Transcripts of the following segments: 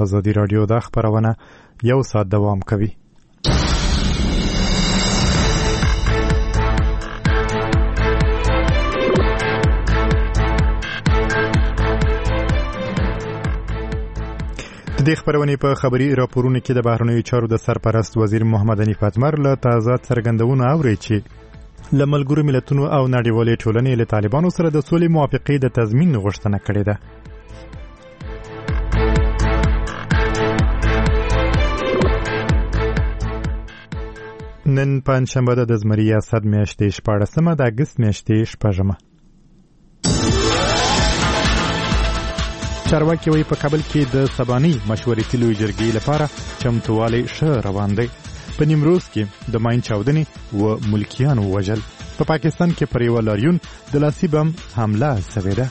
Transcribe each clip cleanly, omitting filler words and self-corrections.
ازادي راډیو د خبرونه یو ساعت دوام کوي. د خبرونې په خبري راپورونو کې د بهرنیو چارو د سرپرست وزیر محمد حنیف اتمر له تازه څرګندونو اوري چې له ملګرو ملتونو او نړیوالې ټولنې له طالبانو سره د سولې موافقې د تضمین غوښتنه کړې ده. نن پنځشنبه د زمري اسد میاشتې 14مه د اګست میاشتې 6مه. چارواکي وایي په کابل کې د سباني مشورتي لوی جرګې لپاره چمتووالی ښه روان دی. په نیمروز کې د ماین چاودنې و ملکیانو وژل. په پاکستان کې پر یو لاریون د لاسي بم حمله شوې ده.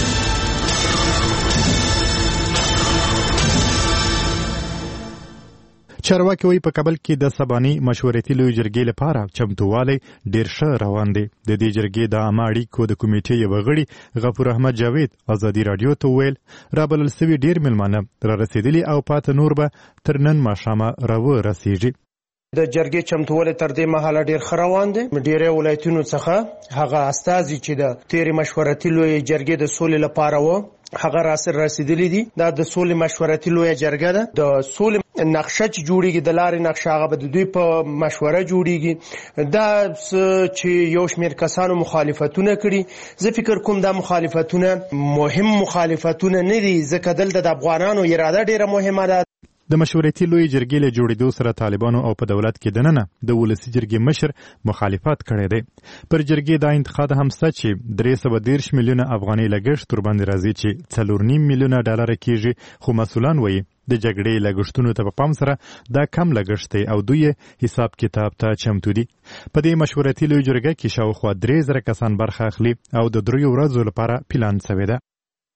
چارواکي وایي په کابل کې د سباني مشورتي لوی جرګې لپاره چمتووالی ډېر ښه روان دی. د دې جرګې د عامه اړیکو د کمیټې یو غړي غفور احمد جاوید ازادي راډیو ته وویل رابلل سوي ډېر مېلمانه را رسېدلي او پاته نور به تر نن ماښامه راورسېږي. د جرګې چمتووالی تر دې مهاله ډېر ښه روان دی. ډېری ولایتونو څخه هغه استازي چې د تېرې مشورتي لویې جرګې د سولې لپاره و هغه رسېدلي دي. دا د سولې مشورتي لویه جرګه ده. د سولې نقشه چې جوړیږي د لارې نقشه هغه به د دوی په مشوره جوړیږي. دا چې یو شمېر کسانو مخالفتونه کړي زه فکر کوم دا مخالفتونه مهم مخالفتونه نه دي ځکه دلته د افغانانو اراده ډېره مهمه ده. د مشورتي لوی جرګې له جوړېدو سره طالبانو او په دولت کې دننه د ولسي جرګې مشر مخالفت کړی دی. پر جرګې دا انتقاد هم شته چې 313 میلیونه افغانۍ لګښت ورباندې راځي چې 4.5 میلیونه ډالر کېږي، خو مسؤلان وایي د جګړې لګښتونو ته په پام سره دا کم لګښت دی او دوی حساب کتاب ته چمتو دي. په دې مشورتي لوی جرګه کې شاوخوا 3000 کسان برخه اخلي او د 3 ورځو لپاره پلان شوی ده.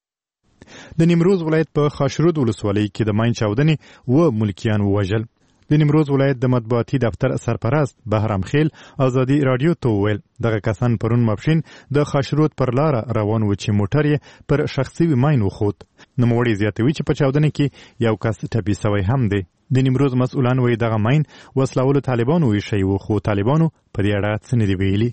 د نیمروز ولایت په خاشرود ولسوالۍ کې د ماین چاودنې و ملکیان ووژل. د نیمروز ولایت د مطبوعاتي دفتر سرپرست بهرام خیل ازادي راډیو ته وویل دغه کسان پرون ماپښین د خاشرود پر لاره روان و چې موټر یې پر شخصي ماین وخوت. نوموړی زیاتوي چې په چاودنې کې یو کس ټپي سوی هم دی. د نیمروز مسؤلان وایي دغه ماین وسلهوالو طالبانو ایښی و خو طالبانو په دې اړه څه نه دي ویلي.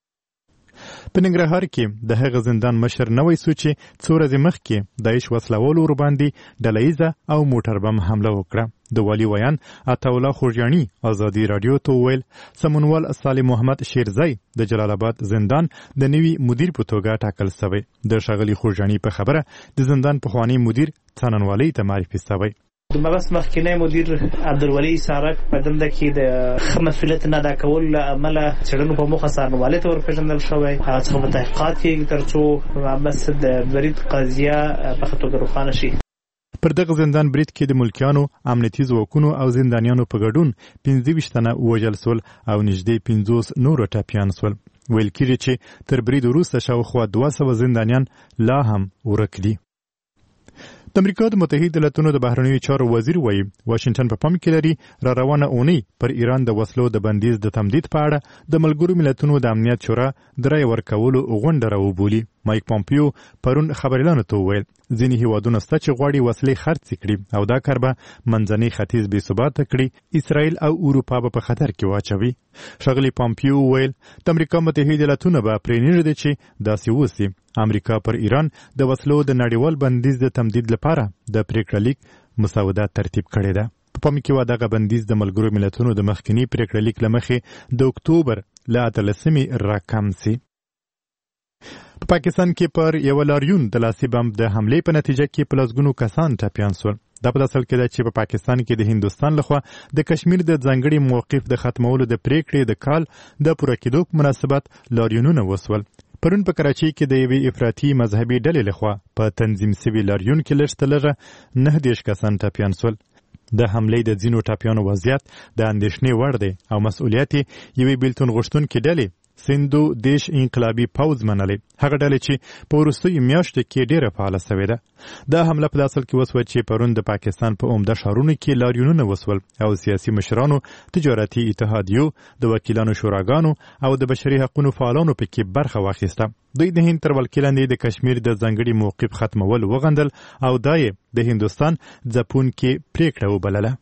په ننګرهار کې د هغه زندان مشر نوی سو چې څو ورځې مخکې داعش وسلهوالو ورباندې ډلهییزه او موټر بم حمله وکړه. د والي ویان عطاالله خوږیاڼي ازادي راډیو ته وویل سمونوال صالح محمد شیرزی د جلال آباد زندان د نوي مدیر په توګه ټاکل شوی. د ښاغلي خوږیاڼي په خبره د زندان پخوانی مدیر څننوالۍ ته معرفي شوی. د مبس مخکینی مدیر عبدالولي سارک په دنده کې د ښه مسؤلیت نه ادا کولو له امله څېړنو په موخه څارنوالۍ ته ورپېژندل شوی. هغه څخه به تحقیقات کېږي تر څو مبس د برید قضیه په ښه توګه روښانه شي. پر دغه زندان برید کې د ملکیانو، امنیتي ځواکونو او زندانیانو په ګډون 25 تنه ووژل سول او نږدې 50 نور ټپیان سول. ویل کېږي چې تر برید وروسته شاوخوا 200 زندانیان لا هم ورک دي. د امریکا د متحده ایالاتونو د بهرنیو چارو وزیر وایي واشنگټن په پام کې لري را روانه اونۍ پر ایران د وسلو د بندیز د تمدید په اړه د ملګرو ملتونو د امنیت شورا د رایې ورکولو غونډه راوبولي. مایک پامپیو پرون خبریالانو ته وویل ځینې هیوادونه شته چې غواړي وسلې خرڅ کړي او دا کار به منځنی ختیځ بې ثباته کړي، اسرائیل او اروپا به په خطر کې واچوي. ښاغلي پامپیو وویل د امریکا متحده ایالاتونه به پرې نږدې چې داسې وسي. امریکا پر ایران د وسلو د نړیوال بندیز د تمدید لپاره د پریکړه لیک مسوده ترتیب کړې ده. په پام کې و دغه بندیز د ملګرو ملتونو د مخکنی پریکړه لیک له مخې د اکتوبر له 18 راکم سي. په پاکستان کې پر یو لاریون د لاسي بم د حملې په نتیجه کې په لسګونو کسان ټپیان سول. دا په اصل کې ده چې په پاکستان کې د هندوستان لخوا د کشمیر د ځانګړي موقف د ختمولو د پریکړې د کال د پوره کېدو په مناسبت لاریونونه وسول. پرون په کراچۍ کې د یوې افراطي مذهبي ډلې لخوا په تنظیم سوي لاریون کې لږ تر لږه 19 کسان ټپیان سول. د حملې د ځینو ټپیانو وضعیت د اندېښنې وړ دی او مسؤلیت یوې بیلتون غوښتونکې ډلې سندو دیش انقلابي پوځ منلې، هغه ډلې چې په وروستیو میاشتو کې ډېره فعاله سوې ده. دا حمله په اصل کې وسوه چې پرون د پاکستان په عمده ښارونو کې لاریونونه وسول او سیاسي مشرانو، تجارتي اتحادیو، د وکیلانو شوراګانو او د بشري حقوقو فعالانو پکې برخه واخیسته. دوی د هند تر ولکې لاندې د کشمیر د ځانګړي موقف ختمول وغندل او دا یې د هندوستان ځپونکې پریکړه وبلله.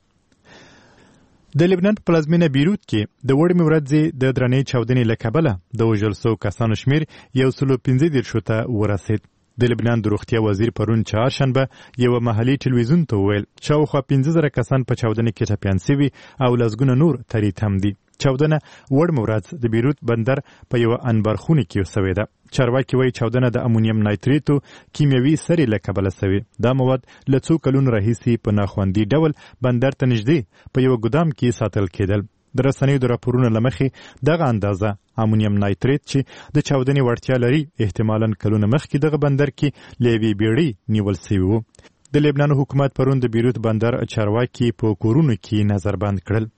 د لبنان په پلازمینه بیروت کې د وړمې ورځې د درنې چاودنې له کبله د وژل سوو کسانو شمېر 115 ته ورسېد. د لبنان د روغتیا وزیر پرون چهارشنبه یوه محلي ټلویزیون ته وویل شاوخوا 15,000 کسان په چاودنې کې ټپیان سوي او لسګونه نور تری تم دي. چاودنه وړمه ورځ د بیروت بندر په یوه انبارخونې کې سوې ده. چارواکي وایي چاودنه د امونیم نایتریتو کیمیاوي سرې له کبله سوې. دا مواد له څو کلونو راهیسې په ناخوندي ډول بندر ته نږدې په یوه ګدام کې ساتل کېدل. د رسنیو د راپورونو له مخې دغه اندازه امونیم نایتریت چې د چاودنې وړتیا لري احتمالاً کلونه مخکې دغه بندر کې له یوې بیړۍ نیول سوي وو. د لبنان حکومت پرون د بیروت بندر چارواکي په کورونو کې نظربند کړل.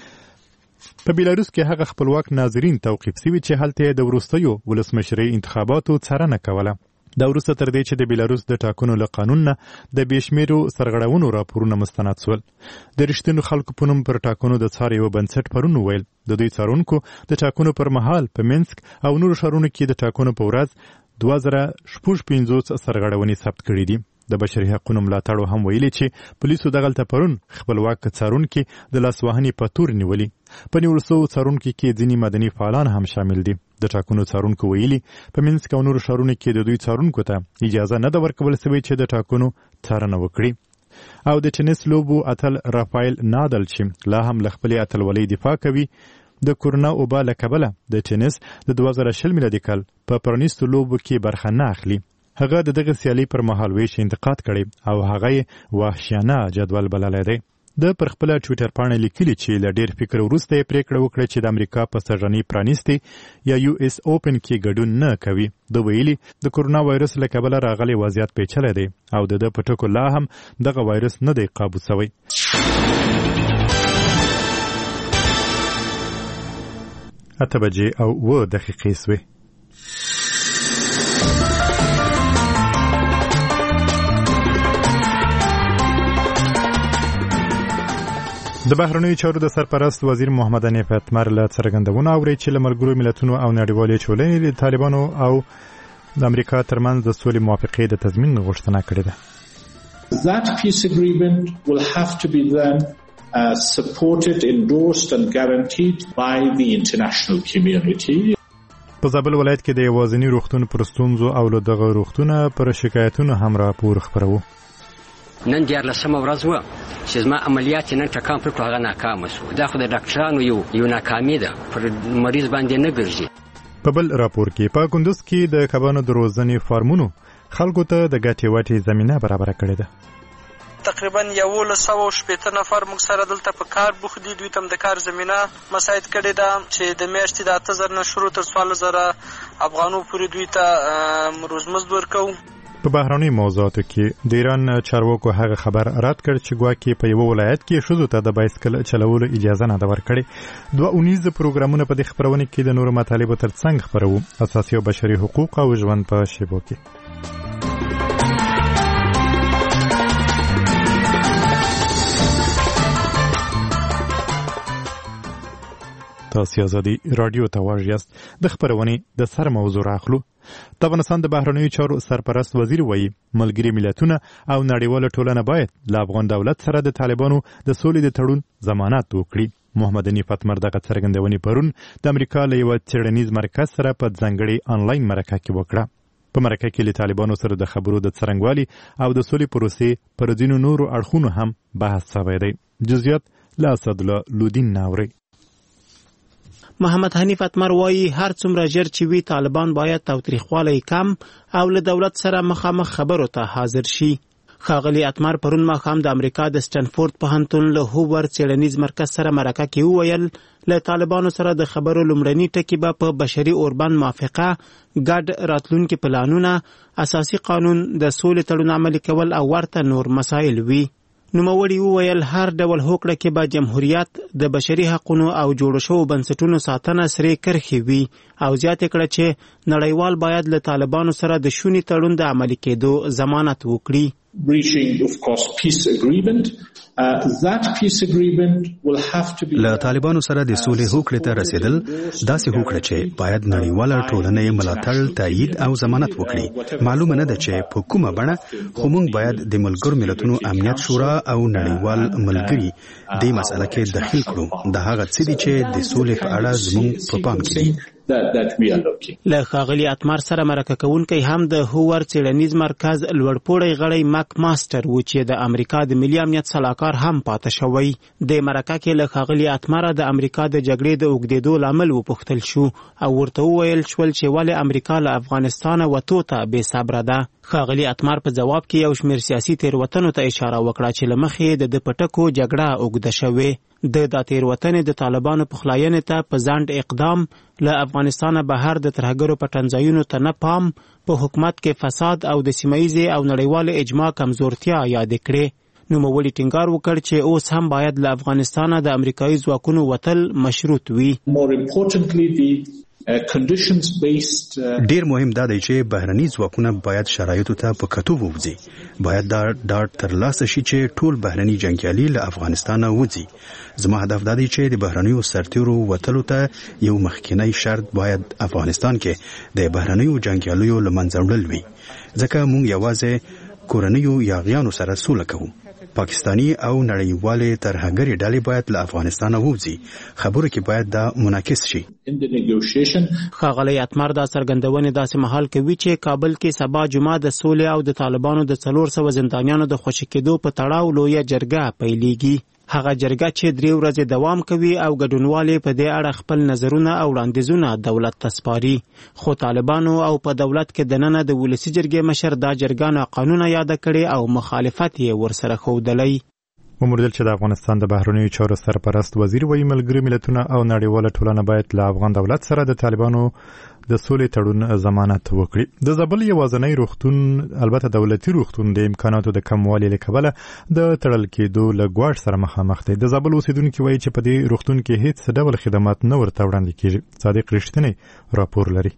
په بیلاروس کې هغه خپلواک ناظرین توقیف سوي چې هلته د وروستیو ولسمشرۍ انتخاباتو څارنه کوله. دا وروسته تر دې چې د بیلاروس د ټاکنو له قانون نه د بېشمېرو سرغړونو راپورونه مستند سول. د رښتینو خلکو په نوم پر ټاکنو د څار یوه بنسټ پرون وویل د دوی څارونکو د ټاکنو پر مهال په منسک او نورو ښارونو کې د ټاکنو په ورځ 2056 سرغړونې ثبت کړي دي. د بشري حقوقو ملاتړو هم ویلي چې پولیسو دغلته پرون خپلواک څارونکي د لاسوهنې په تور نیولي. په نیول سوو څارونکو کې ځینې مدني فعالان هم شامل دي. د ټاکنو څارونکو ویلي په منسک او نورو ښارونو کې د دوی څارونکو ته اجازه نه ده ورکول سوې چې د ټاکنو څارنه وکړي. او د ټینس لوبو اتل رافایل نادال چې لا هم له خپلې اتلولۍ دفاع کوي د کورونا وبا له کبله د ټینس د 2020 میلادي کال په پرانیستو لوبو کې برخه نه اخلي. هغه د دغه سیالي پر مهال ویش انتقاد کړی او هغه یې وحشیانه جدول بللی دی. د پر خپله ټویټر پاڼه لیکلي چې له ډېر فکر وروسته یې پریکړه وکړه چې د امریکا په سږنۍ پرانیستې یا US اوپن کې ګډون نه کوي. د ویلي د کورونا وایرس له کبله راغلی وضعیت پیچلی دی او د ده په ټکو لا هم دغه وایرس نه دی قابو سوی. 8:02 سوې. د بهرنیو چارو د سرپرست وزیر محمد حنیف اتمر له څرګندونو اوري چې له ملګرو ملتونو او نړیوالې ټولنې د طالبانو او د امریکا ترمنځ د سولې موافقې د تضمین غوښتنه کړې ده. That peace agreement will have to be then supported, endorsed and guaranteed by the international community. په زابل ولایت کې د یوازیني روغتون پر ستونزو او له دغه روغتونه پر شکایتونو هم راپور خپروو. نن 14مه ورځ وه چې زما عملیات نن ټکان پر هغه ناکامه شو. دا خو د ډاکټرانو یو ناکامي ده، پر مریض باندې نه ګرځي. په بل راپور کې په کندوز کې د کبانو د روزنې فارمونو خلکو ته د ګټې وټې زمینه برابره کړې ده. تقریبا 1180 نفر موږ سره دلته په کار بوخت دي. دوی ته د کار زمینه مساعد کړې ده چې د میاشتې د 8000 نه شروع تر 14000 افغانو پورې دوی ته روزمزد ورکوو. په بهرني موضوعاتو کې د ایران چارواکو هغه خبر رد کړ چې ګواکې په یوه ولایت کې ښځو ته د بایسکل چلولو اجازه نه ده ورکړې. 2 اونیزه پروګرامونه په دې خپرونه کې د نورو مطالبو تر څنګ خپروو. اساسي او بشري حقوق او ژوند په شیبو کې. تاسو ازادي رادیو ته واژ یاست. د خپرونې د سر موضوع راخلو. د افغانستان د بهرنیو چارو سرپرست وزیر وایي ملګري ملتونه او نړیواله ټولنه باید له افغان دولت سره د طالبانو د سولې د تړون ضمانت وکړي. محمد حنیف اتمر دغه څرګندونې پرون د امریکا له یوه څېړنیز مرکز سره په ځانګړې آنلاین مرکه کې وکړه. په مرکه کې له طالبانو سره د خبرو د څرنګوالي او د سولې پروسې پر ځینو نورو اړخونو هم بحث شوی دی. جزئیات له اسدالله لودین نه اورئ. محمد حنیف اتمر وایي هر څومره ژر چې وي طالبان باید تاوتریخوالی کم او له دولت سره مخامخ خبرو ته حاضر شي. ښاغلي اتمر پرون ماښام د امریکا د سټنفورد پوهنتون له هوور څېړنیز مرکز سره مرکه کې وویل له طالبانو سره د خبرو لومړني ټکي به په بشري اوربند موافقه، ګډ راتلونکي پلانونه، اساسي قانون، د سولې تړون عملي کول او ورته نور مسایل وي. نوموړي وویل هر ډول هوکړه کې به جمهوریت د بشري حقوقو او جوړ شوو بنسټونو ساتنه سره کرښې وي او زیاته کړه چې نړیوال باید له طالبانو سره د شونې تړون د عملي کېدو ضمانت وکړي. Reaching, of course, peace agreement. That peace agreement will have to be. له طالبانو سره د سولې هوکړې ته رسیدل داسې هوکړه چې باید نړیواله ټولنه یې ملاتړ، تایید او ضمانت وکړي. معلومه نه ده چې په کومه بڼه، خو موږ باید د ملګرو ملتونو امنیت شورا او نړیوال ملګري دې مسله کې دخیل کړو. د هغه څه دي چې د سولې په اړه زموږ په پام کې دي. له ښاغلي اتمر سره مرکه کوونکی هم د هوور څېړنیز مرکز لوړپوړی غړی مک ماستر و چې د امریکا د ملي امنیت سلاکار هم پاتې شوی. د مرکه کې له ښاغلي اتمر د امریکا د جګړې د اوږدېدو لامل وپوښتل شو او ورته وویل شول چې ولې امریکا له افغانستانه وتو ته بې صبره ده. ښاغلي اتمر په جواب کې یو شمېر سیاسي تېروتنو ته اشاره وکړه چې له مخې د پټکو جګړه اوږده شوې. د دا تېروتنې د طالبانو پخلاینې ته په ځنډ اقدام، له افغانستانه بهر د ترهګرو پټنځایونو ته نه پام، په حکومت کې فساد او د سیمهیزې او نړیوال اجماع کمزورتیا یاد کړې. نوموړي ټینګار وکړ چې اوس هم باید له افغانستانه د امریکایي ځواکونو وتل مشروط وي. ډیر مهم دا دی چې بهرني ځواکونه باید شرایطو ته په کتو ووځي. باید دا ډاډ ترلاسه شي چې ټول بهرني جنګیالي له افغانستانه وځي. زما هدف دا دی چې د بهرنیو سرتیرو وتلو ته یو مخکینی شرط باید افغانستان کې د بهرنیو جنګیالیو له منځه وړل وي، ځکه موږ یوازې کورنیو یاغیانو سره سوله کوو. پاکستانی او نړیوالې ترهګرې ډلې باید له افغانستانه ووځي. خبره کې باید دا منعکس شي. ښاغلی اتمر دا څرګندونې داسې مهال کوي چې کابل کې سبا جمعه د سولې او د طالبانو د 400 زندانیانو د خوشي کېدو په تړاو لویه جرګه پیلېږي. هغه جرګه چې 3 ورځې دوام کوي او ګډونوالې په دې اړه خپل نظرونه او وړاندیزونه دولت ته سپاري. خو طالبانو او په دولت کې دننه د ولسي جرګې مشر دا جرګه ناقانونه یاده کړې او مخالفت یې ورسره ښودلی. وموندل چې د افغانستان د بهرنیو چارو سرپرست وزیر وایي ملګري ملتونه او نړیواله ټولنه باید له افغان دولت سره د طالبانو د سولې تړون ضمانت وکړي. د زابل یوازینی روغتون، البته دولتي روغتون، د امکاناتو د کموالي له کبله د تړل کېدو له ګواښ سره مخامخ دی. د زابل اوسیدونکي وایي چې په دې روغتون کې هیڅ ډول خدمات نه ورته وړاندې کېږي. صادق رښتینی راپور لري.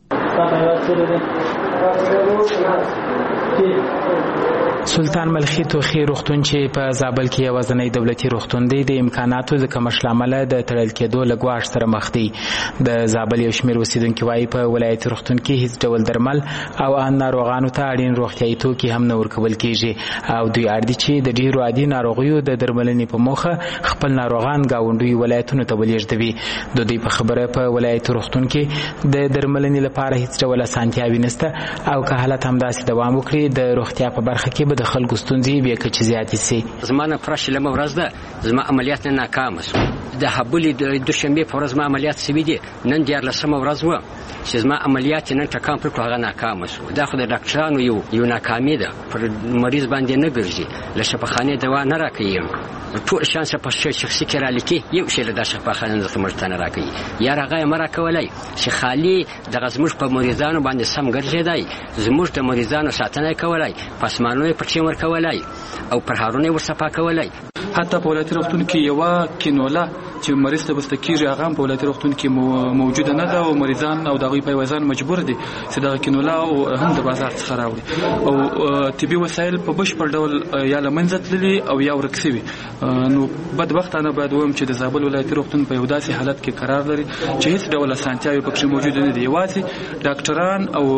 سلطان ملخي توخي روغتون چې په زابل کې یوازینی دولتي روغتون دی، د امکاناتو د کمښت له امله د تړل کېدو له ګواښ سره مخ دی. د زابل یو شمېر اوسیدونکي وایي په ولایتي روغتون کې هیڅ ډول درمل او ان ناروغانو ته اړین روغتیایي توکي هم نه ورکول کېږي او دوی اړ دي چې د ډېرو عادي ناروغیو د درملنې په موخه خپل ناروغان ګاونډیو ولایتونو ته ولېږدوي. د دوی په خبره په ولایتي روغتون کې د درملنې لپاره هیڅ ډول اسانتیاوې نشته او که حالت همداسې دوام وکړي د روغتیا په برخه کې د خلکو ستونزې بیا کچې زیاتې سي. زما نه پوره شلمه ورځ ده، زما عملیات نه ناکامه شو. د هبلې د دوشنبې په ورځ ما عملیات شوي دي، نن 14مه ورځ وه چې زما عملیات نن ټکان پرې کړو، هغه ناکامه شو. دا خو د ډاکټرانو یو ناکامي ده، پر مریض باندې نه ګرځي، له شفاخانې دوا نه راکوي. ټول شانس په شخصي کې را لیکي، یو شی له دا شفاخانې نه زموږ ته نه راکوي. یا هغه یې مه راکولی چې خالي دغه زموږ په مریضانو باندې سم ګرځېدی، زموږ د مریضانو ساتنه یې کولی، پسمانونه یې پټې ورکولی او پرهارونه یې ورصفا کولی. حتی په ولایتي روغتون کې یوه کینوله چې مریض ته بسته کېږي هغه هم په ولایتي روغتون کې موجوده نه ده او مریضان او د هغوی پیوازان مجبور دي چې دغه کینوله هم د بازار څخه راوړي او طبي وسایل په بشپړ ډول یا له منځه تللي او یا ورک سوي. نو بدبختانه باید ووایم چې د زابل ولایتي روغتون په یو داسې حالت کې قرار لري چې هیڅ ډول اسانتیاوې پکښې موجوده نه دي. یوازې ډاکټران او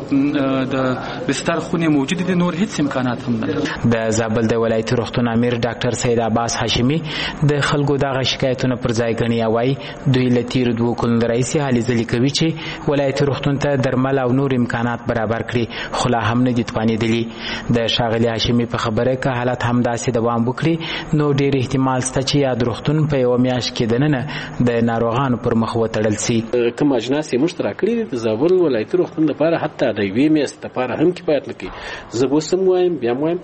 د بستر خونې موجودې دي، نور هیڅ امکانات هم نه لري. د زابل د ولایتي روغتون امیر ډاکټر سید عباس هاشمي د خلکو دغه شکایتونه پر ځای ګڼي او وایي دوی له تېرو 2 کلونو راهیسې هلې ځلې کوي چې ولایتي روغتون ته درمل او نور امکانات برابر کړي، خو لا هم نه دي توانېدلي. د ښاغلي هاشمي په خبره که حالت همداسې دوام وکړي نو ډېر احتمال شته چې یاد روغتون په یوه میاشت کې دننه د ناروغانو پر مخ وتړل سي. کوم اجناس یې موږ ته راکړي دي د زابل ولایتي روغتون لپاره حتی د یوې میاشتې لپاره هم کفایت نه کوي. زه به اوس هم وایم، بیا هم وایم،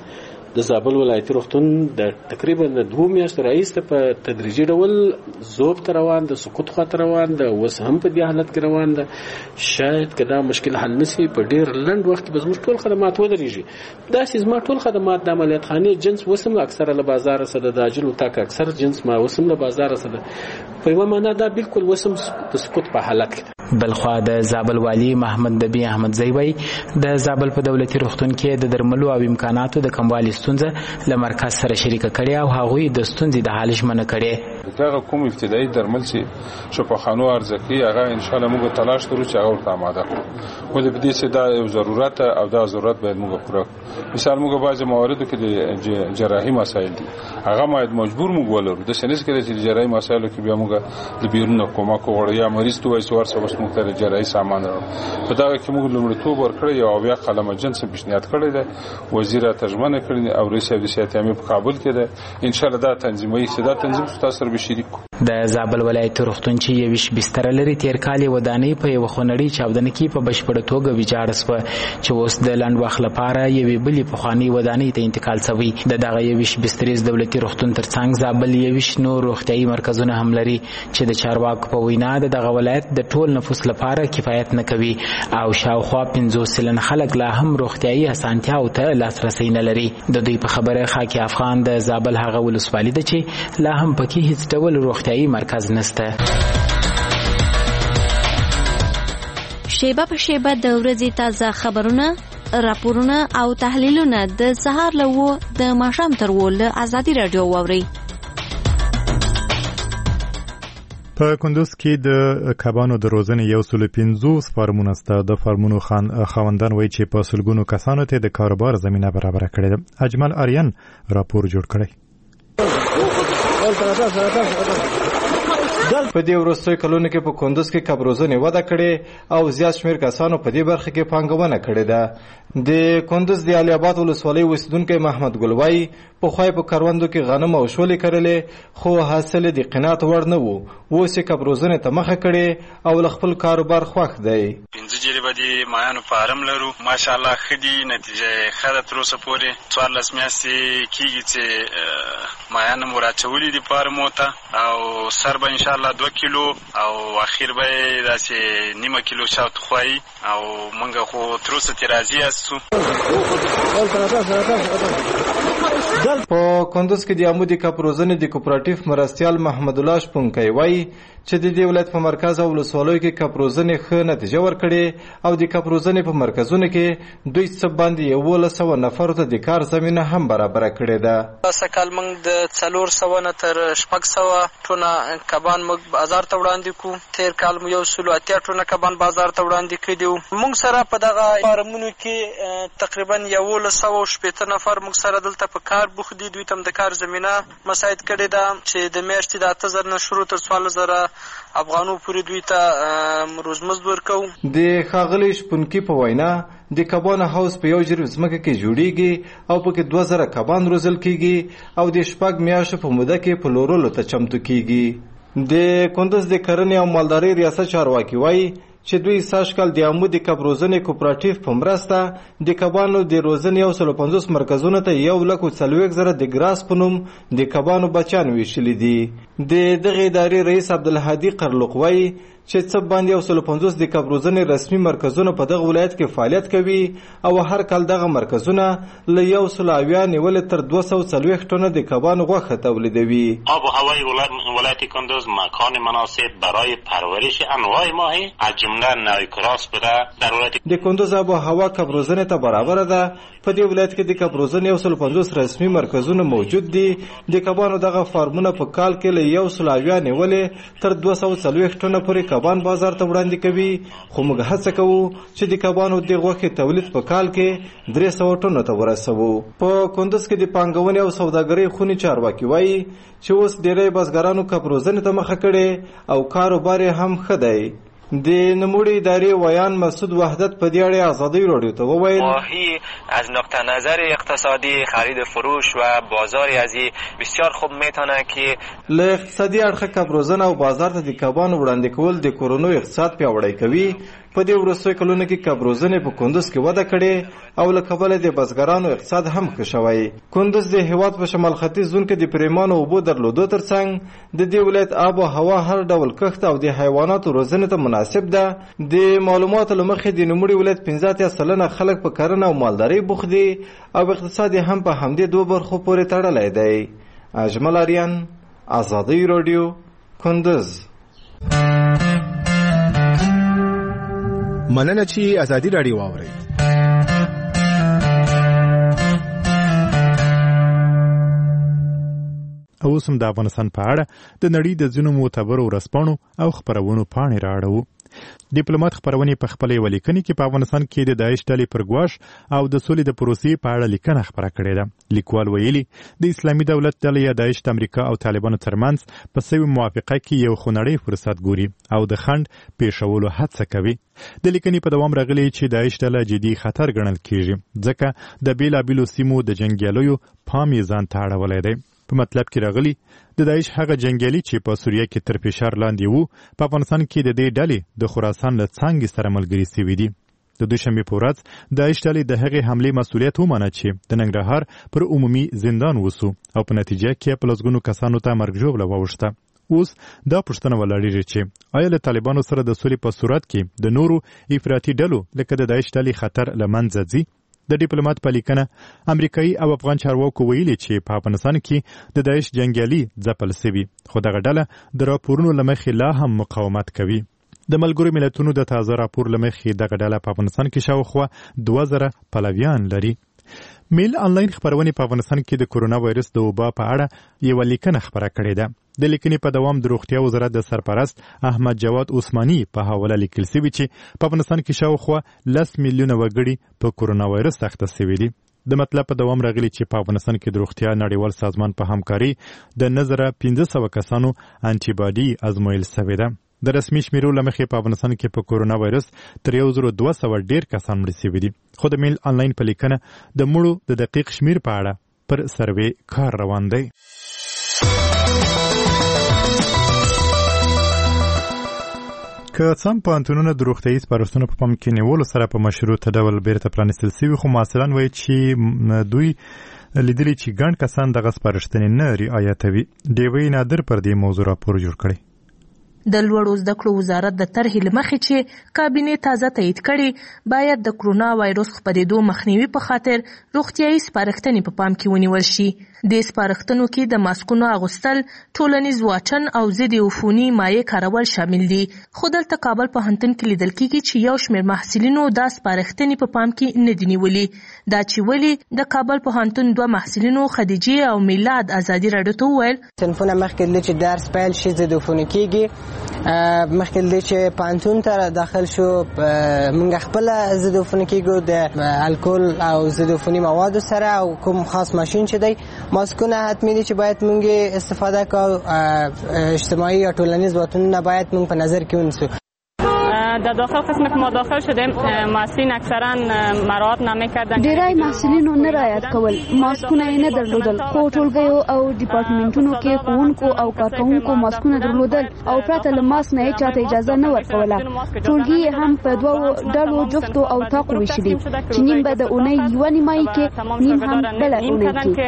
د زابل ولایتي روغتون د تقریبا 2 میاشتو راهیسې په تدریجي ډول ذوب ته روان د سقوط خاطر روان د اوس هم په دې حالت کې روان ده. شاید که دا مشکل حل نشي په ډیر لنډ وخت کې به زموږ ټول خدمات ودرېږي. دا چې زما ټول خدمات د عملیات خانې جنس وسم اکثره له بازار سره د عاجل وتاک اکثر جنس ما وسم له بازار سره په یوه معنا دا بالکل وسم د سقوط په حالت کې. بلخوا د زابل والی محمد دبی احمدزی وای د زابل په دولتي روغتون کې د درملو او امکاناتو د کموالي ستونزه له مرکز سره شریک کړي او هغوی د ستونزې د حل ژمنه کړي. دا کوم ابتدایي درمل چې شفاخانو ارزکي هغه ان شاء الله موږ تلاش کوو چې هغه ورته آماده کړو. ولې په دې چې دا یو ضرورت او دا ضرورت باید موږ پوره کړو. مثال موږ بعضی مواردو کې د جراحي مسایل دي هغه باید مجبور موږ ولرو. د سنس کې چې جراحي مسایلو کې بیا موږ د بیرونو کومک وغواړو یا مریض ته وایي ورسره بس موږ ته جراحي سامان راوړو. په دغه کې موږ لومړیتوب ورکړی او بیا قلم جنس پیشنهاد کړی دی. وزیر ترجمه کړی او رئیس د صحت عامه په کابل کې ده. ان شاء الله دا تنظیمي صدا تنظیم تاسو سره به شریک. د زابل ولایت روغتون چې یوش بستر لري تیر کال ودانۍ په یو خونړی چاودنه کې په بشپړ توګه ویجاړ شو چې اوس د لاند وخت لپاره یوې بلې پخوانی ودانۍ ته انتقال شوی. د دغه یوش بستریز دولتي روغتون ترڅنګ زابل یوش نور روغتيایي مرکزونه هم لري چې د چارواکو په وینا دغه ولایت د ټول نفوس لپاره کفایت نه کوي او شاوخوا 50 سلن خلک لا هم روغتيایي اسانتیاو ته لاسرسي نه لري. د دوی په خبره خاکی افغان د زابل هغه ولسوالۍ ده چې لا هم پکې هیڅ ډول روغتيایي مرکز نشته. شیبه په شیبه د ورځې تازه خبرونه، راپورونه او تحلیلونه د سهار له د ماښام تر له ازادي رادیو واوري. په کندوز کې د کبانو د روزنې 150 فارمونه سته. د فارمونو خاوندان وایي چې په سلګونو کسانو ته د کاروبار زمینه برابر کړې ده. اجمل آریان راپور جوړ کړی. په دې وروستیو کلونو کې په کندوز کې کب روزنې وده کړې او زیات شمېر کسانو په دې برخه کې پانګونه کړې ده. د کندوز د علي آباد ولسوالۍ اوسیدونکی محمد ګل وایي پخوا په کروندو کې غنم او شولې کرلې خو حاصل د قناعت وړ نه و. اوس یې کب روزنې ته مخه کړې او له خپل کاروبار خوښ دی. 15 جریبه دي مایانو فارم لرو. ماشاءالله ښه دي، نتیجه ښه ده. تر اوسه پورې 14 میاشتې کېږي چې مایان مو راچولي دي فارمو ته او سر به انشاءالله 2 کیلو او اخیر به داسې نیمه کیلو شاوت خوایي او موږ خو تر اوسه ترې راضي یاستو. په کندوز کې د عمودي کب روزنې د کوپراتیف مرستیال محمد الله شپونکی وایي چې د دې ولایت په مرکز او ولسوالیو کې کب روزنې ښه نتیجه ورکړې او د کب روزنې په مرکزونو کې دوی څه باندې 1100 نفرو ته د کار زمینه هم برابره کړې ده. سکال موږ د 400 نه تر 600 ټونه کبان موږ بازار ته وړاندې کوو. تیر کال مو 180 ټونه کبان بازار ته وړاندې کړي. موږ سره په دغه فارمونو کې تقریبا 1180 نفر موږ سره دلته په کار بوخت دي. دوی ته د کار زمینه مساعد کړې ده چې د میاشتې د 8000 نه شروع تر 14000 افغانو پورې دوی ته روزمزد ورکوو. د ښاغلي شپونکي په وینا د کبانو هاوس په یو جریب ځمکه کې جوړیږي او پکې 2000 کبان روزل کیږي او د 6 میاشتو په موده کې پلورلو ته چمتو کیږي. د کندوز د کرنې او مالدارۍ ریاست چارواکي وایي چې دوی ساشکل د عمودي کب روزنې کوپراتیف په مرسته د کبانو د روزنې 150 مرکزونو ته 140,000 د ګراس په نوم د کبانو بچیان ویشلي دي. د دغه ادارې رئیس عبدالهادي قرلوق وایي چې څه باندې 150 د کب روزنې رسمي مرکزونه په دغه ولایت کې فعالیت کوي او هر کال دغه مرکزونه له 100 نیول تر 240 ټنه د کبانو غوښه تولیدوي. آب و هوای ولایت کندوز مکان مناسب برای پرورش انواع ماهی از جمله نوع کراس بوده. در ولایت د کندوز آب و هوا کب روزنې ته برابر ده. په دې ولایت کې د کب روزنې 150 رسمي مرکزونه موجود دي. د کبانو دغه فارمونه په کال کې له 100 نیول تر 240 ټنه پورې کبان بازار ته وړاندې کوي. خو موږ هڅه کوو چې د کبانو د غوښې تولید په کال کې 300 ټنو ته ورسوو. په کندوز کې د پانګونې او سوداګرۍ خونې چارواکي وایي چې اوس ډېری بزګرانو کب روزنې ته مخه کړې او کاروبار هم ښه دی. د نموړي ادارې ویان مسعود وحدت په دې اړه ازادي رادیو ته وویل ماهی از نقطه نظر اقتصادی خرید فروش و بازار ازی بسیار خوب میتونه که له اقتصادي اړخه کب روزنه او بازار ته د کبانو وړاندې کول د کورونو اقتصاد پیاوړی کوي. په دې وروستیو کلونو کې کبروزنې په کندوز کې وده کړې او له کبله د بزګرانو اقتصاد هم ښه شوی. کندوز د هیواد په شمال ختیځ زون کې د پریمانو اوبو درلودو ترڅنګ د دې ولایت آب و هوا هر ډول کښت او د حیواناتو روزنې ته مناسب ده. د معلوماتو له مخې د نوموړي ولایت 15% خلک په کرنه او مالدارۍ بوخت دي او اقتصاد هم په همدې دوه برخو پورې تړلی دی. اجمل آریان، آزادی رادیو، کندوز. مننه چې آزادی رادیو واورئ. اوس هم د افغانستان په اړه د نړۍ د ځینو معتبرو ورځپاڼو او خپرونو پاڼې رااړوو. ډیپلوماټ خپرونې په خپلې یوه لیکنې کې په افغانستان کې د داعش ډلې پر ګواښ او د سولې د پروسې په اړه لیکنه خپره کړې ده. لیکوال ویلي د اسلامي دولت ډلې یا داعش د امریکا او طالبانو ترمنځ په سوي موافقه کې یو خونړی فرصت ګوري او د خنډ پیښولو هڅه کوي. د لیکنې په دوام راغلی چې داعش ډله جدي خطر ګڼل کیږي ځکه د بیلابیلو سیمو د جنګیالیو پام یې ځان ته اړولی دی. په مطلب کې راغلی د داعش هغه جنگیالي چې په سوریه کې تر فشار لاندې وو په افغانستان کې د دې ډلې د خراسان له څانګې سره ملګري سوي دي. د دوشنبې په ورځ داعش ډلې د هغې حملې مسؤلیت ومنه چې د ننګرهار پر عمومي زندان وسو او په نتیجه کې په لسګونو کسانو ته مرګ ژوبله واوښته. اوس دا پوښتنه ولاړېږي چې آیا له طالبانو سره د سولې په صورت کې د نورو افراطي ډلو لکه د داعش ډلې خطر له منځه ځي؟ د ډیپلوماټ په لیکنه امریکایي او افغان چارواکو ویلي چې په افغانستان کې د داعش جنګیالي ځپل سوي خو دغه ډله د راپورونو له مخې لا هم مقاومت کوي. د ملګرو ملتونو د تازه راپور له مخې دغه ډله په افغانستان کې شاوخوا 2000 پلویان لري. میل آنلاین خپرونې په افغانستان کې د کورونا وایرس د وبا په اړه یوه لیکنه خپره کړې ده. د لیکنې په دوام د روغتیا وزارت د سرپرست احمد جواد عثماني په حواله لیکل سوي چې په افغانستان کې شاوخوا 10 میلیونه وګړي په کورونا وایرس اخته سوي دي. د مطلب په دوام راغلی چې په افغانستان کې د روغتیا نړیوال سازمان په همکاري د 1500 کسانو انټي باډي ازمویل سوي ده. د رسمي شمیرو له مخې په افغانستان کې په کورونا وایرس تر 1200 ډیر کسان مړه سوي دي. خو د میل آنلاین په لیکنه د مړو د دقیق شمیر په اړه پر سروې کار روان دی. که څم پوهنتونونه د روغتیايي سپارښتنو په پام کې نیولو سره په مشروطه ډول بیرته پرانیستل سوي خو محصلان وایي چې دوی لیدلي چې ګڼ کسان دغه سپارښتنې نه رعایتوي. ډیوې نادر پر دې موضوع راپور جوړ کړی. د لوړو زده کړو وزارت د طرحې له مخې چې کابینې تازه تایید کړي باید د کرونا وایرس خپرېدو مخنیوي په خاطر روغتیايي سپارښتنې په پام کې ونیول شي. د سپارښتنو کې د ماسکونو اغوستل، ټولنیز واټن او ضد عفوني مایع کارول شامل دي. خو دلته کابل پوهنتون کې لیدل کېږي چې یو شمېر محصلینو دا سپارښتنې په پام کې نه دي نیولي. دا چې ولې د کابل پوهنتون 2 محصلینو خدیجې او میلاد ازادي راډیو ته وویل صنفونه مخکې چې درس پیل شي ضد عفوني کېږي مخکې چې پوهنتون ته داخل شو موږ خپل ضد عفوني کېږو د الکول او ضد عفوني موادو سره او کوم خاص ماشین چې دی ماسکونه حتمی دي چې باید موږ استفاده کوو اجتماعي یا ټولنیز واټنونه باید موږ په نظر کې ونیسو. در داخل قسم که ما داخل شدیم محصلین اکثرا مراعات نمی‌کردند. ډیری محصلینو نه رعایت کول، ماسکونه یې نه درلودل. خو ټولګیو او ډپارټمنټونو کې ښوونکو او کارکوونکو ماسکونه درلودل او پرته له ماسک نه چاته اجازه نه ورکوله. ټولګي هم په 2 ډلو جفتو او تاقو ویشلي چې نیم به د اونۍ یوه نیمایي کې نیم هم بله اونۍ کې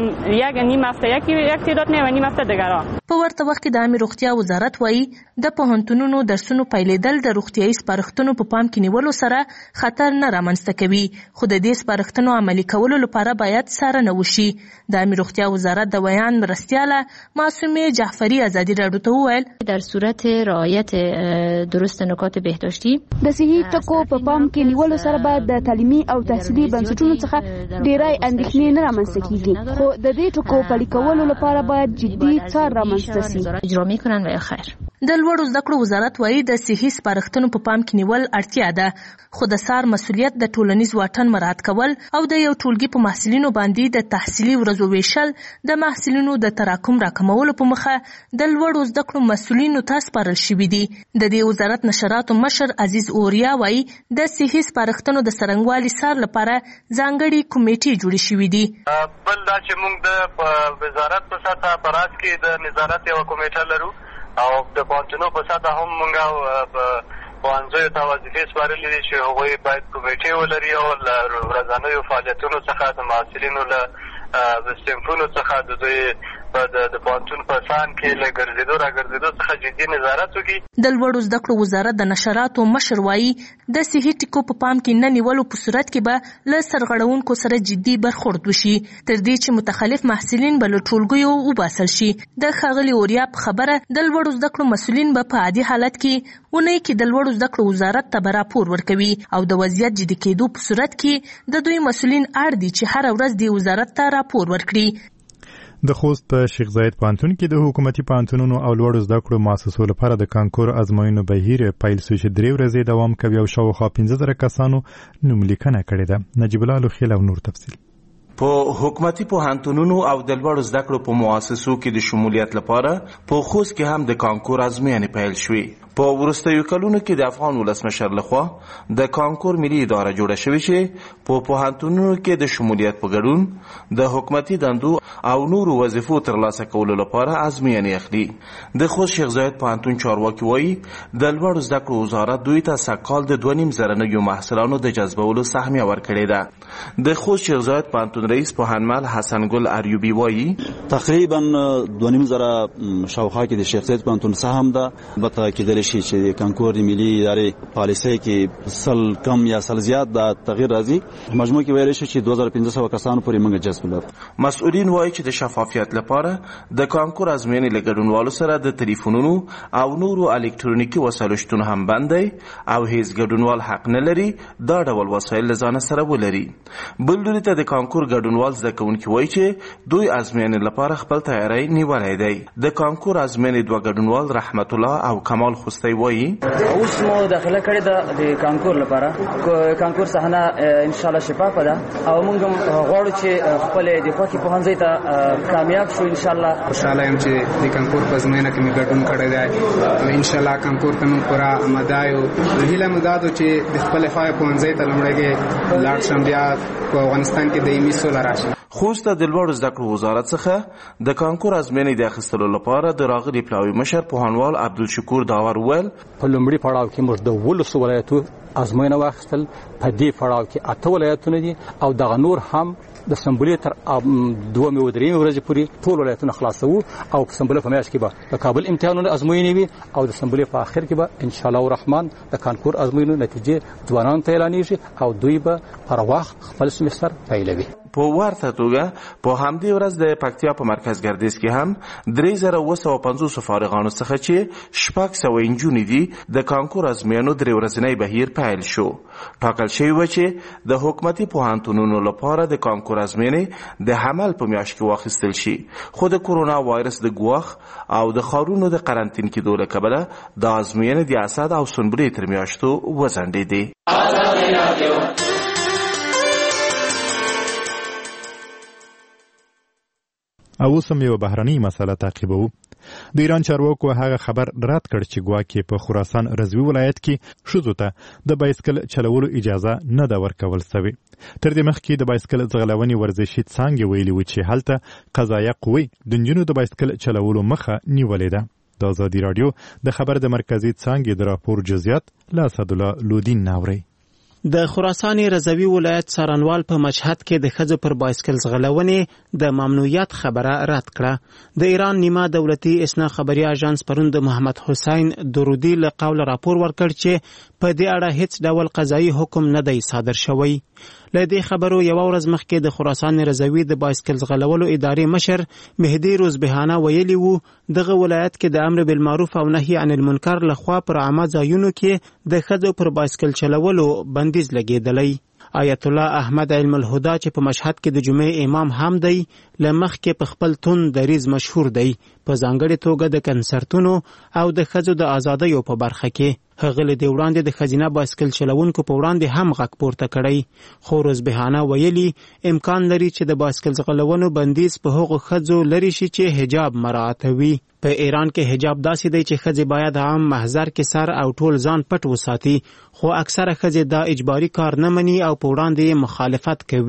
نیم هفته یک تعداد نه و نیم هفته دیگرها. په ورته وخت کې د عامه روغتیا وزارت وایي د پوهنتونونو درسونو پیلېدل د روغتیايي سپارښتنو په پام کې نیولو سره خطر نه رامنځته کوي. خو د دې سپارښتنو عملي کولو لپاره باید څارنه وشي. د عامه روغتیا وزارت د بیان مرستیاله معصومه جعفری ازادي راډیو ته وویل در صورت رعایت درست نکات بهداشتی د صحي ټکو په پام کې نیولو سره باید د تعلیمي او تحصیلي بنسټونو څخه ډیری اندېښنې نه رامنځته کیږي. خو د دې ټکو پلي کولو لپاره باید جدي څار رامنځته شي. اجرا میکنن و یا خیر. د لوړو زده کړو وزارت وایي د صحي سپارښتنو په پام کې نیول اړتیا ده. خو د سار مسؤلیت د ټولنیز واټن مراعات کول او د یو ټولګي په محصلینو باندې د تحصیلي ورځو ویشل د محصلینو د تراکم راکمولو په مخه د لوړو زده کړو مسؤلینو ته سپارل شوي دي. د دې وزارت نشراتو مشر عزیز اوریا وایي د صحي سپارښتنو د څرنګوالي سار لپاره ځانګړي کمیټې جوړې شوې دي. بل دا چې موږ د وزارت په سطحه په راز کې د نظارت یو کمیټه لرو او د پوهنتونو په سطحه هم موږ پوهنځیو ته وظیفې سپارلې دي چې هغوی باید کمیټې ولري او له ورځنیو فعالیتونو څخه د محصلینو له صنفونو څخه د دوی د پوهنتون په سان کې له ګرځېدو راګرځېدو څخه جدي نظارت وکړي. د لوړو زده کړو وزارت د نشراتو مشر وایي د صحي ټکو په پام کې نه نیولو په صورت کې به له سرغړونکو سره جدي برخورد وشي تر دې چې متخلف محصلین به له ټولګیو وباسل شي. د ښاغلي اوریا په خبره د لوړو زده کړو مسؤلین به په عادي حالت کې ونې کې د لوړو زده کړو وزارت ته راپور ورکوي او د وضعیت جدي کېدو په صورت کې د دوی مسؤلین اړ دي چې هر ورځ د وزارت ته راپور ورکړي. د خوست په شیخ زاید پوهنتون کې د حکومتي پوهنتونونو او لوړو زده کړو مؤسسو لپاره د کانکور ازموینو بهیر پیل شو چې 3 ورځې دوام کوي او شاوخوا 15,000 کسانو نوملیکنه کړې ده. نجیب الله لوخیل او نور تفصیل. په حکومتي پوهنتونونو او د لوړو زده کړو په مؤسسو کې د شمولیت لپاره په خوست کې هم د کانکور ازموینې پیل شوې. په وروستیو کلونو کې د افغان ولسمشر لخوا د کانکور ملي اداره جوړه شوې چې په پوهنتونونو کې د شمولیت په ګډون د حکومتي دندو او نورو وظیفو ترلاسه کولو لپاره ازموینې اخلي. د خوست شیخ زاید پوهنتون چارواکي وایي د لوړو زده کړو وزارت دوی ته سږکال د 2.5 نویو محصلانو د جذبولو سهمیه ورکړې ده. د خوست شیخ زاید پوهنتون رئیس پوهنمل حسن ګل اریوبی وایي تقریبا 2.5 شاوخوا کې د شیخ زاید پوهنتون سهم ده. البته کېدلی شي چې کانکور ملي ادارې پالیسۍ کې سل کم یا سل زیات د تغییر راځي. مجموع کې ویل شي چې 2500 کسانو پورې موږ جذب لرو. مسؤلین وایي چې د شفافیت لپاره د کانکور ازموینې له ګډونوالو سره د ټلیفونونو او نورو الکترونیکي وسایلو شتون هم بند دی او هیڅ ګډونوال حق نه لري دا ډول وسایل له ځانه سره ولري. بل لوري ته د کانکور ګډونوال زده کوونکي وایي چې دوی ازموینې لپاره خپل تیاری نیولی دی. د کانکور ازموینې 2 ګډونوال رحمت الله او کمال خوستی وایي اوس مو داخله کړې ده د کانکور لپاره. کانکور صحنه ان شاء الله شفافه ده او موږ غواړو چې خپل د خوښې پوهنځي ته کامیاب شو. ان شاء الله خوشاله یم چې د کانکور په ازموینه کې مې ګډون کړی دی. ان شاء الله کانکور ته موږ پوره آماده یو. هیله مو دا ده چې د خپل خوښې پوهنځي ته لومړی لاړ شم بیا په افغانستان کې دایمي سوله راشي. خوست د لوړو زده کړو وزارت څخه د کانکور ازموینې د اخیستلو لپاره د راغلي پلاوي مشر پوهنوال عبدالشکور داور وویل په لومړي پړاو کې موږ د 12 ولایتو ازموینه واخیستل. په دې پړاو کې 8 ولایتونه دي او دغه نور هم د سمبولې تر 2 و 3 ورځې پورې ټول ولایتونه خلاصو او په سمبولې په میاشت کې به د کابل امتحانونه ازموینې وي او د سمبولې په اخر کې به ان شاء الله الرحمن د کانکور ازموینو نتیجې ځوانانو ته اعلانېږي او دوی به پر وخت خپل سمستر پیلوي. په ورته توګه په همدې ورځ د پکتیا په مرکز ګردیز کې هم 3950 فارغانو څخه چې 600 نجونې دي د کانکور ازموینو 3 ورځنی بهیر پیل شو. ټاکل شوی و چې د حکومتي پوهنتونونو لپاره د کانکور ازموینې د حمل په میاشت کې واخیستل شي خو د کورونا وایرس د ګواښ او د ښارونو د قرنطین کېدو له کبله د ازموینې د اسد او سنبلې تر میاشتو وځنډېدې. او اوسم یو بهرنۍ مسله تعقیبوو. د ایران چارواکو هغه خبر رد کړ چې ګواکې په خراسان رضوي ولایت کې ښځو ته د بایسکل چلولو اجازه نه ده ورکول سوې. تر دې مخکې د بایسکل ځغلونې ورزشي څانګې ویلي وو چې هلته قضایه قوې د نجونو د بایسکل چلولو مخه نیولې ده. د ازادي راډیو د خبر د مرکزي څانګې د راپور جزئیات له اسدالله لودین ناوري. د خراسان رضوي ولایت څارنوال په مشهد کې د ښځو پر بایسکل ځغلونې د ممنوعیت خبره رد کړه. د ایران نیمه دولتي اسنا خبري اژانس پرون د محمد حسین درودي له قوله راپور ورکړ چې په دې اړه هیڅ ډول قضایي حکم نه دی صادر شوی. له دې خبرو یو ورځ مخکې د خراسان رضوي د بایسکل ځغلولو ادارې مشر مهدي روزبهانه ویلي وو دغه ولایت کې د امر بالمعروف او نهي عن المنکر لخوا پر عامه ځایونو کې د ښځو پر بایسکل چلولو بندیز لګېدلی. آیت الله احمد علم الهدا چې په مشهد کې د جمعې امام هم دی له مخکې په خپل تون دریز مشهور دی په ځانګړې توګه د کنسرتونو او د ښځو د ازادیو په برخه کې. هغه له دې وړاندې د ښځینه بایسکل چلونکو په وړاندې هم غږ پورته کړی خو روزبهانه ویلي امکان لري چې د بایسکل ځغلونو بندیز په هغو ښځو لرې شي چې حجاب مراعاتوي. په ایران کې حجاب داسې دی چې ښځې باید عام محضر کې سر او ټول ځان پټ وساتي خو اکثره ښځې دا اجباري کار نه مني او په وړاندې مخالفت کوي.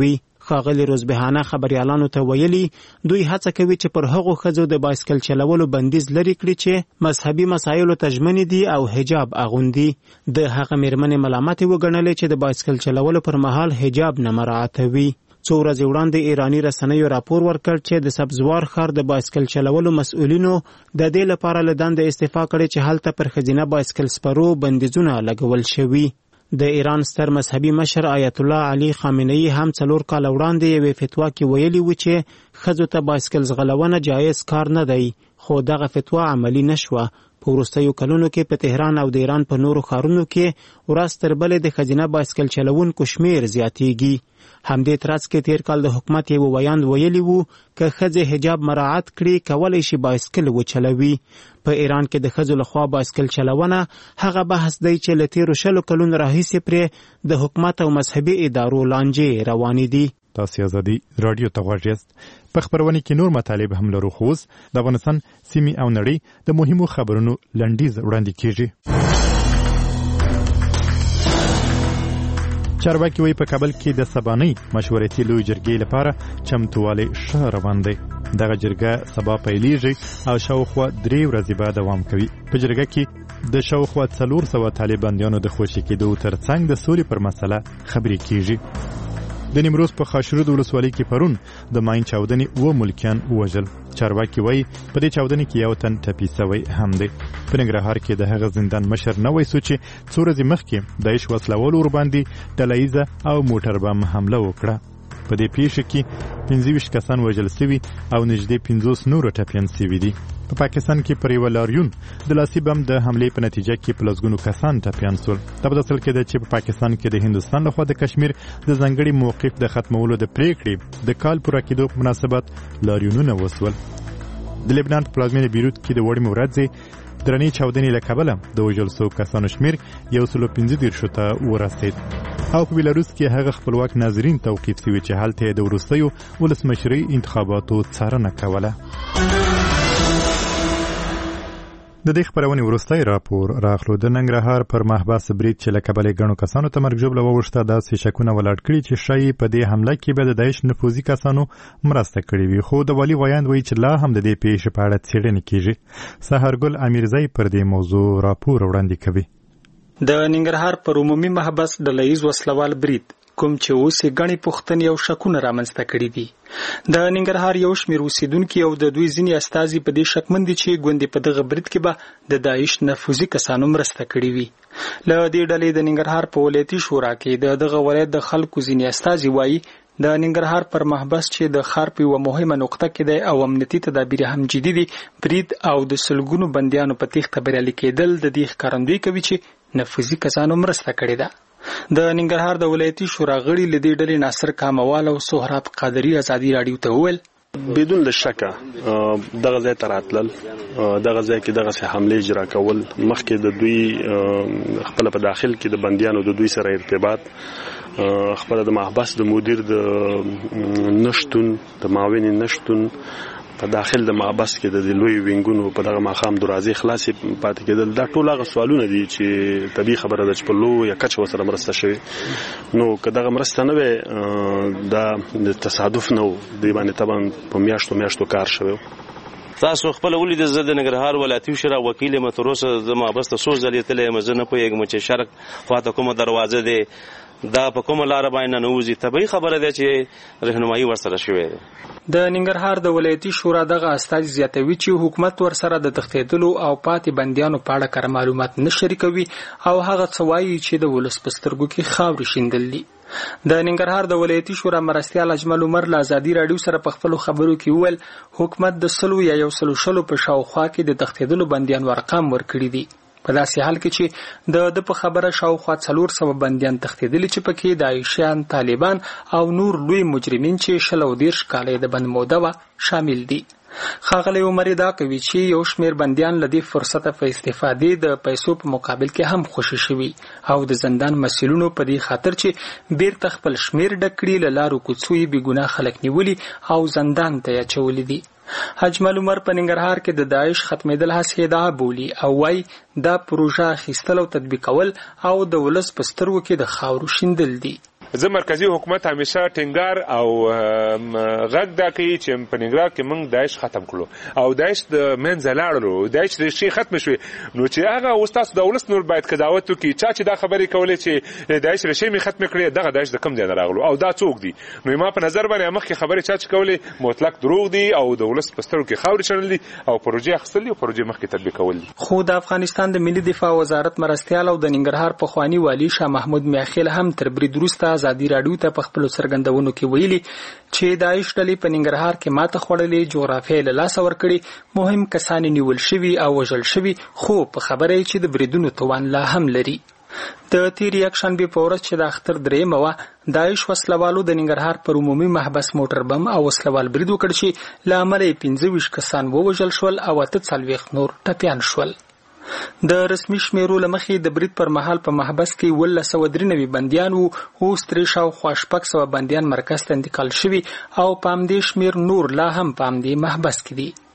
ښاغلي روزبهانه خبريالانو ته ویلي دوی هڅه کوي چې پر هغو ښځو د بایسکل چلولو بندیز لري کړي چې مذهبي مسایلو ته ژمنې دي او حجاب اغوندي. د هغه میرمنې ملامتې وګڼلې چې د بایسکل چلولو پر مهال حجاب نه مراعاتوي. څو ورځې وړاندې ایرانی رسنیو راپور ورکړ چې د سبزوار ښار د بایسکل چلولو مسؤلینو د دې لپاره له دندې استعفا کړې چې هلته پر ښځینه بایسکل سپرو بندیزونه لګول شوي. د ایران ستر مذهبي مشر آیت الله علي خامنه‌ای هم 4 کال وړاندې یوې فتوا کې ویلي و چې ښځو ته بایسکل ځغلونه جایز کار نه دی، خو دغه فتوا عملی نشوه. په وروستیو کلونو کې په تهران او د ایران په نورو ښارونو کې ورځ تر بلې د ښځینه بایسکل چلوونکو شمیر زیاتیږي. همدې ترڅ کې تیر کال د حکومت یو ویاند ویلی وو که ښځې حجاب مراعات کړي کولی شي بایسکل وچلوي. په ایران کې د ښځو لخوا بایسکل چلونه هغه بحث دی چې له تیرو 20 کلونو راهیسې پرې د حکومت او مذهبي ادارو لانجې روانې دي. تاسو ازادي رادیو ته غوږ یاست. په خبرونه کې نور مطالب هم لرو، خو د افغانستان سیمې او نړۍ د مهمو خبرونو لنډیز وړاندې کیږي. چارواکي وایي په کابل کې د سبانۍ مشورتي لوی جرګې لپاره چمتووالی ښه روان دی. دغه جرګه سبا پیلیږي او شاوخوا 3 ورځې به دوام کوي. په جرګه کې د شاوخوا 400 طالبانیانو د خوشي کېدو ترڅنګ د سولې پر مسله خبرې کیږي. د نیمروز په خاشرود ولسوالۍ کې پرون د ماین چاودنې 2 ملکیان ووژل. چارواکي وایي په دې چاودنې کې یو تن ټپي سوی هم دی. په ننګرهار کې د هغه زندان مشر نوی سو چې 2 ورځې مخکې د عیش وسلوالو ورباندې ډلهیزه او موټر بم حمله وکړه. په دې پیښه کې 25 کسان وژل شوي او نږدې 50 نور ټپیان شوي دي. په پاکستان کې پر یو لاریون د لاسي بم د حملې په نتیجه کې په لسګونو کسان ټپیان شول. دا په اصل کې ده چې په پاکستان کې د هندوستان لخوا د کشمیر د ځانګړي موقف د ختمولو د پریکړې د کال پوره کېدو په مناسبت لاریونونه وسول. د لبنان په پلازمینه بیروت کې د وړمې ورځې درنې چاودنې له کبله د وژل شوو کسانو شمیر 115 ته ورسېد. او په بیلاروس کې هغه خپلواک ناظرین توقیف شوي چې هلته د وروستیو ولسمشرۍ انتخاباتو څارنه کوله. د دې خبرونې وروستی راپور راغلو. د ننګرهار پر محبس برید چې له کبله ګڼو کسانو ته مرګ ژوبله ووښته داسې شکونه ولاړ کړي چې ښایي په دې حمله کې به د داعش نفوذي کسانو مرسته کړې وي، خو د والي ویاند وایي چې لا هم د دې پیښې په اړه څېړنې کیږي. سحرګل امیرزی پر دې موضوع راپور وړاندې کوي. د ننګرهار پر عمومي محبس ډلهیز وسلوال برید کوم چې اوس یې ګڼې پوښتنې او شکونه رامنځته کړي دي. د ننګرهار یو شمېر اوسېدونکي او د دوی ځینې استازي په دې شکمن دي چې ګوندې په دغه برید کې به د داعش نفوذي کسانو مرسته کړې وي. له دې ډلې د ننګرهار په ولایتي شورا کې دغه ولایت د خلکو ځینې استازي وایي د ننګرهار پر محبس چې د ښار په یوه مهمه نقطه کې دی او امنیتي تدابیر هم جدي دي، برید او د سلګونو بندیانو په تیښته بریالي کېدل د دې ښکارندویي کوي چې نفوذي کسانو مرسته کړې ده. د ننګرهار د ولایتي شورا غړي له دې ډلې ناصر کاموال او سهراب قادری ازادي راډیو ته وویل بدون شکه دغه ځای ته راتلل، دغه ځای کې دغه حمله اجرا کول مخکې د دوی خپل په داخل کې د بندیانو د دوی سره ارتباط، خپل د محبس د مدیر د نشتون د معاون نشتون په داخل د محبس کې د لوی وینګونو په دغه ماخام دروازې خلاصې پاتې کېدل. دا ټول هغه سوالونه دي چې طبیعي خبره ده چې په لویه کچه ورسره مرسته شوې. نو که دغه مرسته نه وي دا د تصادف نه و، دوی باندې طبعا په میاشتو کار شوی. تاسو خپل ولید زه د ننګرهار ولایتي شورا وکیل یم، تر اوسه زه محبس ته څو ځلې تللی یم، زه نه پوهېږم چې شرق خواته کومه دروازه دی، دا په کومه لاره باندې ننوځي. طبیعي خبره ده چې رهنمایي ورسره شوې ده. د ننګرهار د ولایتي شورا دغه استازي زیاتوي چې حکومت ورسره د تښتېدلو او پاتې بندیانو په اړه کره معلومات نه شریکوي او هغه څه وایي چې د ولس په سترګو کې خاورې شیندل دي. د ننګرهار د ولایتي شورا مرستیال اجمل عمر له ازادي راډیو سره په خپلو خبرو کې وویل حکومت د 100 یا 100 په شاوخوا کې د تښتېدلو بندیانو ارقام ورکړي دي. په داسې حال کې چې د په خبره شاوخوا 400 بندیان تښتېدلي چې پکې داعشیان، طالبان او نور لوی مجرمین چې 130 کاله د بند موده وه شامل دي. ښاغلی عمر دا کوي چې یو شمېر بندیان له دې فرصته په استفادې د پیسو په مقابل کې هم خوشي شوي او د زندان مسؤلینو په دې خاطر چې بیرته خپل شمېر ډک کړي له لارو کوڅو یې بېګناه خلک نیولي او زندان ته یې اچولي دي. اجمل عمر په ننګرهار کې د داعش ختمېدل هڅې ادعا بولي او وايي دا پروژه اخیستل او تطبیقول او د ولس په سترګو کې د خاورو شیندل دي. زه مرکزی حکومت همیشه ټینګار او غږ دا کوي چې په ننګرهار کې موږ داعش ختم کړو او داعش د منځه لاړلو، داعش ریښې ختم شوې. نو چې هغه اوس تاسو د ولس نور باید قضاوت وکړي چې دا خبرې کولې چې داعش ریښې مې ختم کړې، دغه داعش د کوم ځای نه راغلو او دا څوک دي. نو ما په نظر باندې مخکې خبرې چې کولې مطلق دروغ دي او د ولس په سترګو کې خاورې شړل دي او پروژې اخیستل دي او پروژې مخکې تطبیق کول دي. خو د افغانستان د ملي دفاع وزارت مرستیال او د ننګرهار پخوانی والی شاه محمود میاخیل هم تر برید وروسته ازادي راډیو ته په خپلو څرګندونو کې ویلي چې داعش ډلې په ننګرهار کې ماته خوړلې، جغرافیه له لاسه ورکړې، مهم کسان نیول شوي او وژل شوي، خو په خبره یې چې د بریدونو توان لا هم لري. د تیر یکشنبه په ورځ چې د اختر درېیمه وه، داعش وسلوالو د ننګرهار پر عمومي محبس موټر بم او وسلوال برید وکړ چې له امله یې 25 کسان ووژل شول او 48 نور ټپیان شول. د رسمي شمیرو له مخې د برید پر مهال په محبس کې 1993 بندیان وو، اوس ترې شاوخوا 600 بندیان مرکز ته انتقال شوي او په همدې شمیر نور لا هم په همدې محبس کې دي.